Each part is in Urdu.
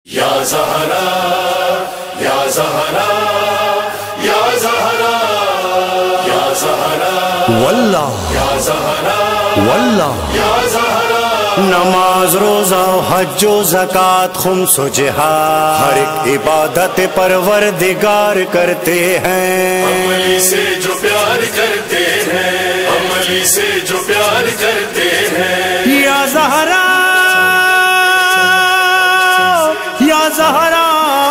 یا زہرا یا زہرا یا زہرا یا زہرا واللہ یا زہرا واللہ یا زہرا نماز روزہ حج و زکوٰۃ خمس و جہاد ہر ایک عبادت پروردگار کرتے ہیں. عملی سے جو پیار کرتے ہیں، عملی سے جو پیار کرتے ہیں. یا زہرا یا زہرا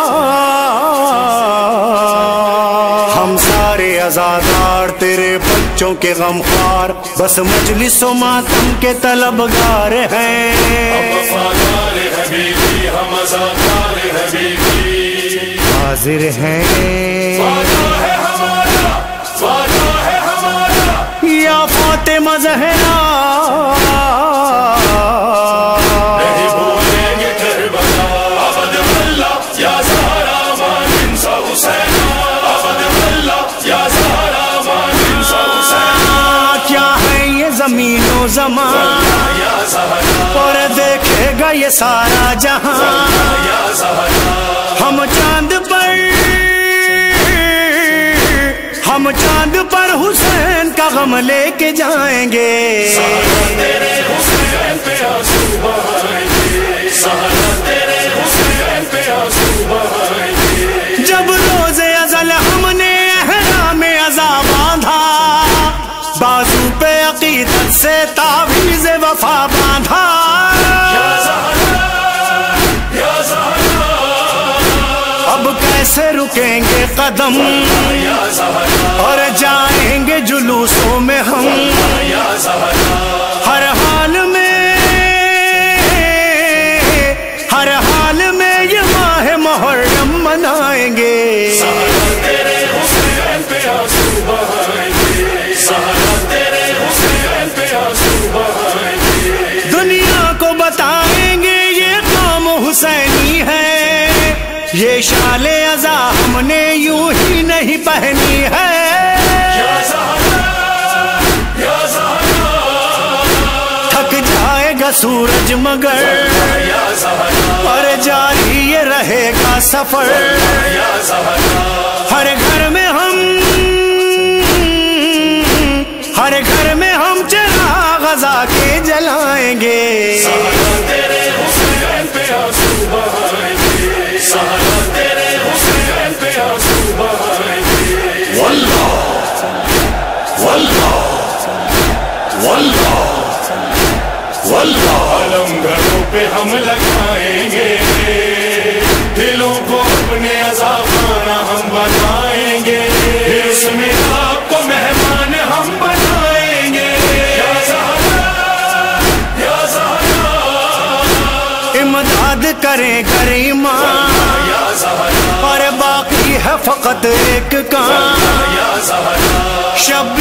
ہم سارے عزادار تیرے بچوں کے غمخوار، بس مجلس و ماتم کے طلبگار ہیں. وفادار حبیبی ہم عزادار حبیبی، حاضر ہیں وعدہ ہے ہمارا، وعدہ ہے ہمارا. یا فاطمہ زہرا نہیں بھولیں گے کربلا، ابد واللہ یا زہرا مانند سا حسین، ابد واللہ یا زہرا مانند سا حسین. کیا ہے یہ زمین و زمان یا زہرا اور دیکھے گا یہ سارا جہاں. یا زہرا ہم چاند پر حسین کا غم لے کے جائیں گے. تیرے حسین پہ آنسو بہائیں گے، سہارا تیرے حسین پہ آنسو بہائیں گے. جب روز ازل ہم نے احرام عزا باندھا، بازو پہ عقیدت سے تعویذ وفا باندھا. یا زہرا یا زہرا اب کیسے رکیں گے قدم یا زہرا اور جائیں گے جلوسوں میں ہم. یا زہرا ہر حال میں یہ ماہ محرم منائیں گے. تیرے حسین پہ آنسو بہائیں گے، سہارا تیرے حسین پہ آنسو بہائیں گے. دنیا کو بتائیں گے یہ قوم حسینی ہے، یہ شال عزا ہم نے یوں ہی نہیں پہنی ہے. یا زہرا یا زہرا تھک جائے گا سورج مگر یا زہرا اور جاری یہ رہے گا سفر. یا زہرا ہر گھر میں ہم چراغ عزا کے جلائیں گے. تیرے حسین پہ آنسو بہائیں گے، سہارا تیرے حسین پہ آنسو بہائیں گے. واللہ واللہ واللہ واللہ علم گھروں پہ ہم لگائیں گے، دلوں کو اپنے عزاخانہ ہم بنائیں گے، اس میں آپ کو مہمان ہم بنائیں گے. یا زہرا یا زہرا امداد کریں گریمان یا زہرا اور باقی ہے فقط ایک کام. یا زہرا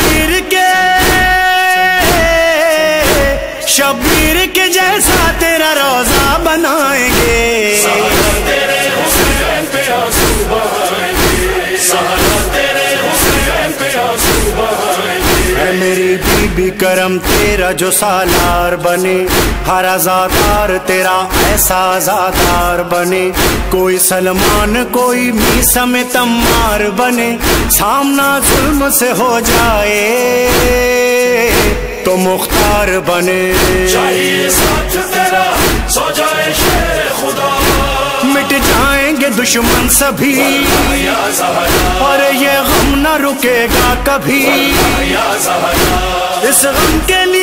شبیر کے جیسا تیرا روزہ بنائیں گے. تیرے حسین پہ آنسو بہائیں گے، سہارا تیرے حسین پہ آنسو بہائیں گے. اے میری بی بی کرم تیرا جو سالار بنے، ہر عزادار تیرا ایسا عزادار بنے. کوئی سلمان کوئی میثم تمار بنے، سامنا ظلم سے ہو جائے تو مختار بنے. چاہیے ساتھ تیرا سو جائے شیر خدا، مٹ جائیں گے دشمن سبھی یا زہرا اور یہ غم نہ رکے گا کبھی. یا زہرا اس غم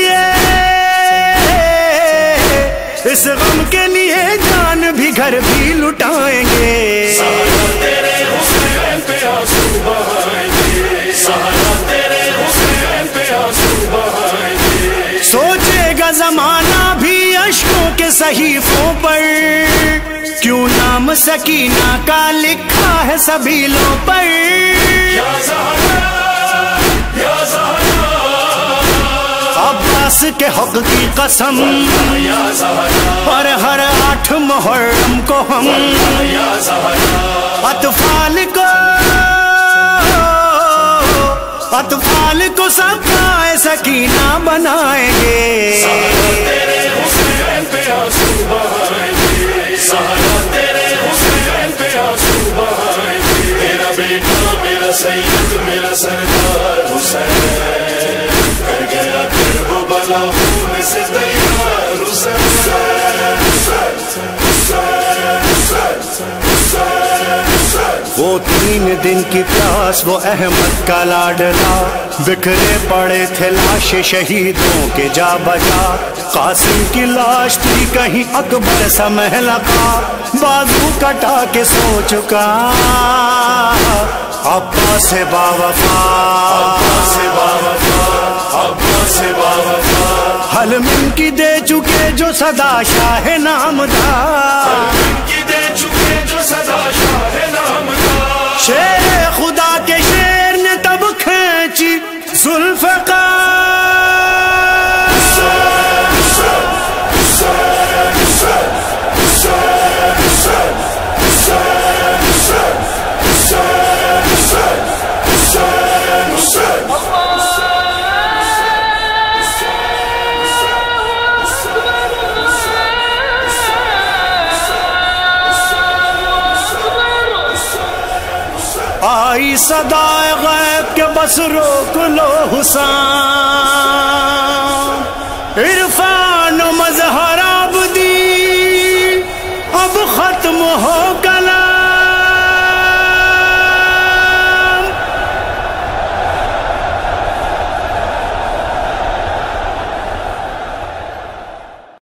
کے لیے جان بھی گھر بھی لٹائیں گے. تیرے حسین پہ آنسو بہائیں گے، سہارا تیرے حسین پہ آنسو بہائیں گے. سوچے گا زمانہ بھی اشکوں کے صحیفوں پر، کیوں نام سکینہ کا لکھا ہے سبیلوں پر. یا زہرا یا زہرا عباس کے حق کی قسم یا زہرا اور ہر 8 محرم کو ہم یا زہرا اطفال کو سب کا سکینہ بنائیں گے. تیرے حسین پہ آنسو بہائیں گے، سہارا تیرے حسین پہ آنسو بہائیں گے، میرا بیٹا میرا سید میرا سردار حسین کر گیا کربلا خون سے تیار حسین۔ وہ 3 دن کی پیاس وہ احمد کا لاڈلا، بکھرے پڑے تھے لاش شہیدوں کے جا بجا، قاسم کی لاش تھی کہیں اکبر سا محلقہ، بازو کٹا کے سو چکا عباس سے باوفا، حلم کی دے چکے جو صدا شاہ نامدار، شیر خدا کے شیر نے تب کھینچی آئی صدائے غیب کے بس روک لو حسین، عرفان و مظہر عبدی اب ختم ہو